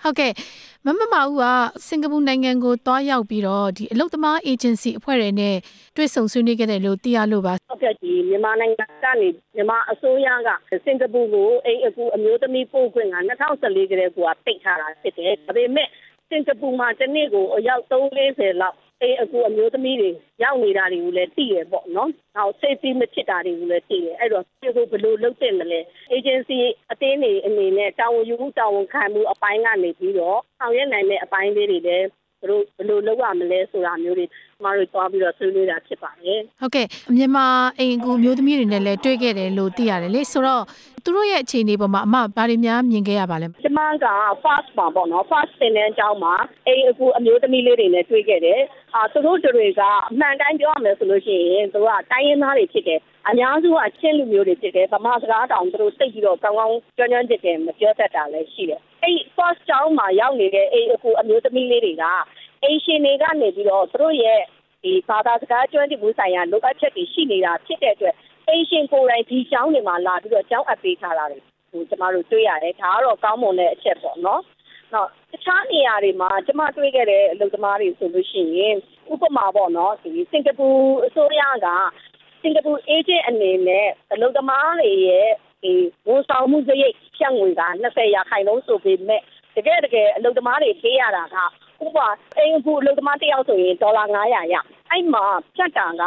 ဟုတ်ကဲ့မမမဦးကစင်ကာပူနိုင်ငံကိုတွားရောက်ပြီးတော့ဒီအလုပ်သမားအေဂျင်စီအဖွဲ့တွေနဲ့တွေ့ဆုံဆွေးနွေးခဲ့တယ်လို့သိရလို့ပါဟုတ်ကဲ့ဒီမြန်မာနိုင်ငံကနေမြန်မာအစိုးရကစင်ကာပူကိုအိမ်အကူအမျိုးသမီးပို့ခွင့်က2014ကတည်းကပိတ်ထားတာဖြစ်တယ်ဒါပေမဲ့စင်ကာပူမှာတစ်နေ့ကိုအယောက်340လောက်အိမ်အကူအမျိုးသမီးတွေရောက်နေတာတွေကိုလည်းသိရပေါ့နော်။နောက် safety မဖြစ်တာတွေကိုလည်းသိတယ်။အဲ့တော့ဒီကိုဘယ်လိုလုပ်တင်မလဲ။ agency အသေးတွေအနေနဲ့တာဝန်ယူမှုတာဝန်ခံမှုအပိုင်းကနေပြီးတော့ဆောင်ရွက်နိုင်တဲ့အပိုင်းလေးတွေလည်းတို့ဘယ်လိုလုပ်ရမလဲဆိုတာမျိုးတွေမတို့တွားပြီးတော့ဆွေးနွေးတာဖြစ်ပါတယ်။ဟုတ်ကဲ့မြန်မာအိမ်အကူအမျိုးသမီးတွေနဲ့လည်းတွေ့ခဲ့တယ်လို့သိရတယ်လေဆိုတော့သူတို့ရဲ့အခြေအနေပေါ်မှာအမဘာတွေများမြင်ခဲ့ရပါလဲ။ကျွန်မက first မှာပေါ့နော် first သင်တန်းကျောင်းမှာအိမ်အကူအမျိုးသမီးလေးတွေနဲ့တွေ့ခဲ့တယ်။သူတို့တွေကအမှန်တိုင်းပြောရမယ်ဆိုလို့ရှိရင်သူကတိုင်းရင်းသားတွေဖြစ်တယ်။အများစုကချင်းလူမျိုးတွေဖြစ်တယ်။ဗမာစကားတောင်သူတို့သိပြီးတော့ကောင်းကောင်းကျွမ်းကျွမ်းကျင်ကျင်မပြောတတ်တာလည်းရှိတယ်။အဲ့ first ကျောင်းမှာရောက်နေတဲ့အိမ်အကူအမျိုးသမီးလေးတွေကအိမ်ရှင်တွေကနေပြီးတော့သူတို့ရဲ့ဒီဘာသာစကားကျွမ်းကျင်မှုဆိုင်ရာလိုအပ်ချက်တွေရှိနေတာဖြစ်တဲ့အတွက်အိမ်ရှင်ကိုယ်တိုင်ဒီကျောင်းတွေမှာလာပြီးတော့ကျောင်းအပ်ပေးထားတာတွေကျမတို့တွေ့ရတယ်ဒါကတော့ကောင်းမွန်တဲ့အချက်ပေါ့နော်။နောက်တခြားနေရာတွေမှာကျမတွေ့ခဲ့တဲ့အလုပ်သမားတွေဆိုလို့ရှိရင်ဥပမာပေါ့နော်ဒီစင်ကာပူအစိုးရကစင်ကာပူ agent အနေနဲ့အလုပ်သမားတွေရဲ့ဒီဝန်ဆောင်မှုစရိတ်ဖြတ်ငွေက20%ဆိုပေမဲ့တကယ်အလုပ်သမားတွေပေးရတာကဥပမာအိမ်အကူအလုပ်သမားတစ်ယောက်ဆိုရင်$900ရအဲ့မှာဖြတ်တာက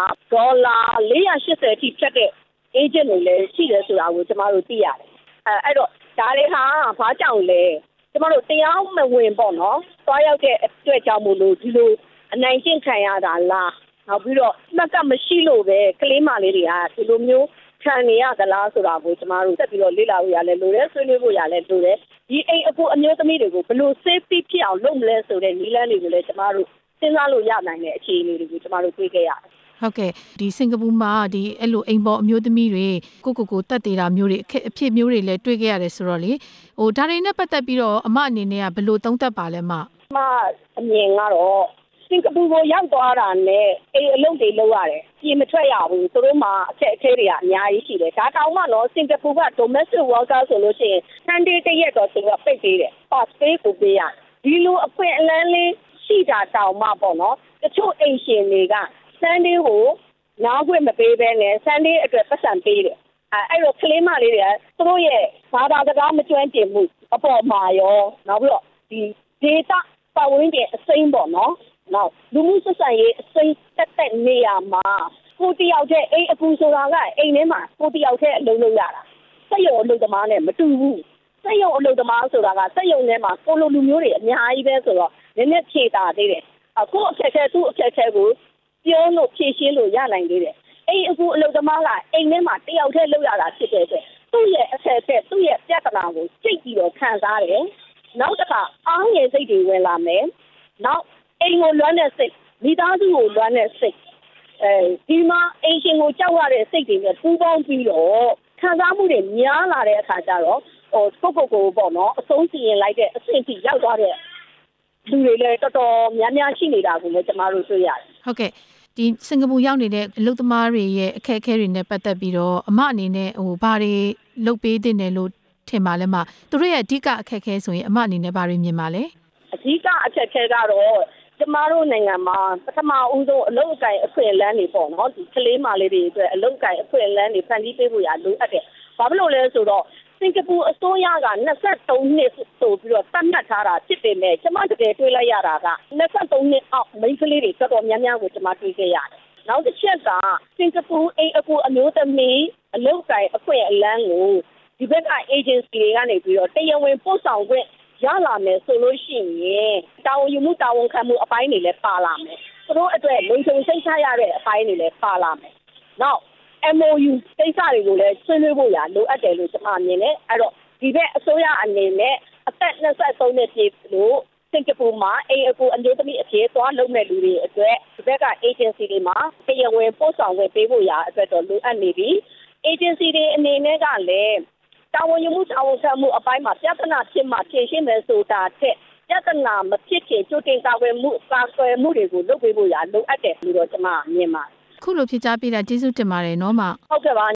$480အထိဖြတ်တဲ့ agent တွေလည်းရှိတယ်ဆိုတာကိုကျမတို့သိရတယ်အဲ့တော့ဒါတွေဟာဘာကြောင့်လဲကျမတို့တရားမဝင်ပေါ့နော်တွားရောက်တဲ့အတွက်ကြောင့်မို့လို့ဒီလိုအနိုင်ကျင့်ခံရတာလားနောက်ပြီးတော့မှတ်ကမရှိလို့ပဲကလေးမလေးတွေကဒီလိုမျိုးခံနေရသလားဆိုတာကိုကျမတို့ဆက်ပြီးတော့လေ့လာဖို့ရလဲလိုတယ်ဆွေးနွေးဖို့ရလဲလိုတယ်ဒီအိမ်အကူအမျိုးသမီးတွေကိုဘယ်လို safety ဖြစ်အောင်လုပ်မလဲဆိုတဲ့နည်းလမ်းတွေကိုလည်းကျမတို့စဉ်းစားလို့ရနိုင်တဲ့အခြေအနေတွေကိုကျမတို့တွေ့ခဲ့ရတယ်ဟုတ်ကဲ့ဒီစင်ကာပူမှာဒီအဲ့လိုအိမ်ပေါ်အမျိုးသမီးတွေကိုတက်သေးတာမျိုးတွေအဖြစ်မျိုးတွေလည်းတွေ့ခဲ့ရတယ်ဆိုတော့လေဟိုဒါတွေနဲ့ပတ်သက်ပြီးတော့အမအနေနဲ့ကဘယ်လိုသုံးသပ်ပါလဲမအမြင်ကတော့စင်ကာပူကိုရောက်သွားတာနဲ့အိမ်အလုပ်တွေလုပ်ရတယ်ပြင်မထွက်ရဘူးသူတို့မှာအခက်အခဲတွေကအများကြီးရှိတယ်ဒါတောင်မှတော့စင်ကာပူက domestic worker ဆိုလို့ရှိရင်Sunday တရက်တော့သူကပိတ်ပေးတယ် pass pay ကိုပေးရဒီလိုအခွင့်အလမ်းလေးရှိတာတောင်မှပေါ့နော်တချို့အိမ်ရှင်တွေက Sunday ကိုနားခွင့်မပေးဘဲနဲ့ Sunday အတွက်ပတ်စံပေးတယ်အဲ့တော့ကလေးမလေးတွေသူတို့ရဲ့ဘာသာစကားမကျွမ်းကျင်မှုအပေါ်မှာရောနောက်ပြီးတော့ဒီ data ပတ်ဝန်းကျင်အစိမ်းပေါ့နော်နောက်လူမှုဆက်ဆံရေးအစိမ်းတက်နေရမှာကိုတယောက်တည်းအိမ်အကူဆိုတာကအိမ်ထဲမှာကိုတယောက်တည်းအလုပ်လုပ်ရတာစက်ရုံအလုပ်သမားနဲ့မတူဘူးစက်ရုံအလုပ်သမားဆိုတာကစက်ရုံထဲမှာကိုလိုလူမျိုးတွေအများကြီးပဲဆိုတော့နည်းနည်းဖြေတာသေးတယ်အခုအခက်အခဲသူ့အခက်အခဲကိုပြောလို့ဖြေရှင်းလို့ရနိုင်သေးတယ်အိမ်အကူအလုပ်သမားကအိမ်ထဲမှာတယောက်တည်းလုပ်ရတာဖြစ်တဲ့အတွက်သူ့ရဲ့အခက်အခဲသူ့ရဲ့ပြဿနာကိုစိတ်ပြီးတော့ခံစားတယ်နောက်တစ်ခါအားငယ်စိတ်တွေဝင်လာမယ်နောက်အိမ်ကိုလွမ်းတဲ့စိတ်မိသားစုကိုလွမ်းတဲ့စိတ်ဒီမှာအိမ်ရှင်ကိုကြောက်ရတဲ့စိတ်တွေနဲ့ပူးပေါင်းပြီးတော့ခံစားမှုတွေများလာတဲ့အခါကျတော့ကိုပေါ့နော်အဆုံးစီရင်လိုက်တဲ့အဆင့်ထိရောက်သွားတဲ့လူတွေလည်းတော်တော်များများရှိနေတာကိုလည်းကျမတို့တွေ့ရတယ်ဟုတ်ကဲ့ဒီစင်ကာပူရောက်နေတဲ့အလုပ်သမားတွေရဲ့အခက်အခဲတွေနဲ့ပတ်သက်ပြီးတော့အမအနေနဲ့ဘာတွေလုပ်ပေးသင့်တယ်လို့ထင်ပါလဲမသူတို့ရဲ့အဓိကအခက်အခဲဆိုရင်အမအနေနဲ့ဘာတွေမြင်ပါလဲအဓိကအခက်အခဲကတော့ကျမတို့နိုင်ငံမှာပထမဦးဆုံးအလုပ်အကိုင်အခွင့်အလမ်းတွေပေါ့နော်ဒီကလေးမလေးတွေအတွက်အလုပ်အကိုင်အခွင့်အလမ်းတွေဖန်တီးပေးဖို့ရလိုအပ်တယ်။ဘာဖြစ်လို့လဲဆိုတော့စင်ကာပူအစိုးရက23နှစ်ဆိုပြီးတော့သတ်မှတ်ထားတာဖြစ်ပေမဲ့ကျမတကယ်တွေ့လိုက်ရတာက23နှစ်အောက်မိန်းကလေးတွေတော်တော်များများကိုကျမတွေ့ခဲ့ရတယ်။နောက်တစ်ချက်ကစင်ကာပူအိမ်အကူအမျိုးသမီးအလုပ်အကိုင်အခွင့်အလမ်းကိုဒီဘက်က agency တွေကနေပြီးတော့တရားဝင်ပို့ဆောင်ခွင့်ရလာမယ်ဆိုလို့ရှိရင်တာဝန်ယူမှုတာဝန်ခံမှုအပိုင်းတွေလည်းပါလာမယ်သူတို့အတွက်လုံခြုံစိတ်ချရတဲ့အပိုင်းတွေလည်းပါလာမယ်နောက် MOU ကိစ္စတွေကိုလည်းဆွေးနွေးဖို့ရလိုအပ်တယ်လို့ကျွန်မမြင်တယ်အဲ့တော့ဒီဘက်အစိုးရအနေနဲ့အသက်23နှစ်ပြည့်လို့စင်ကာပူမှာအိမ်အကူအမျိုးသမီးအဖြစ်သွားလုပ်မဲ့လူတွေအတွက်ဒီဘက်က agency တွေမှာတရားဝင်ပို့ဆောင်ခွင့်ပေးဖို့ရအတွက်တော့လိုအပ်နေပြီ agency တွေအနေနဲ့ကလည်းတာဝန်ယူမှုတာဝန်ခံမှုအပိုင်းမှာပြဿနာဖြစ်မှဖြေရှင်းမယ်ဆိုတာတဲ့ပြဿနာမဖြစ်ခင်ကြိုတင်ကာကွယ်မှုတွေကိုလုပ်ပေးဖို့ရလိုအပ်တယ်လို့တော့ကျွန်မမြင်ပါတယ်ခုလိုဖြစ်ကြပေးတာကျေးဇူးတင်ပါတယ်နော်မဟုတ်ကဲ့ပါ